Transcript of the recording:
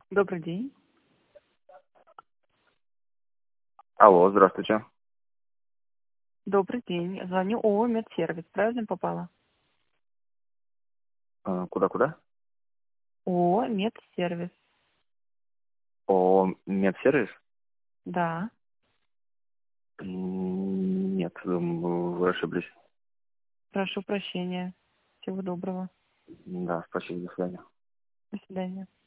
Добрый день. Алло, здравствуйте. Добрый день. Звоню ООО «Медсервис». Правильно попала? Куда-куда? ООО «Медсервис». О, медсервис? Да. Нет, вы ошиблись. Прошу прощения. Всего доброго. Да, спасибо, до свидания. До свидания.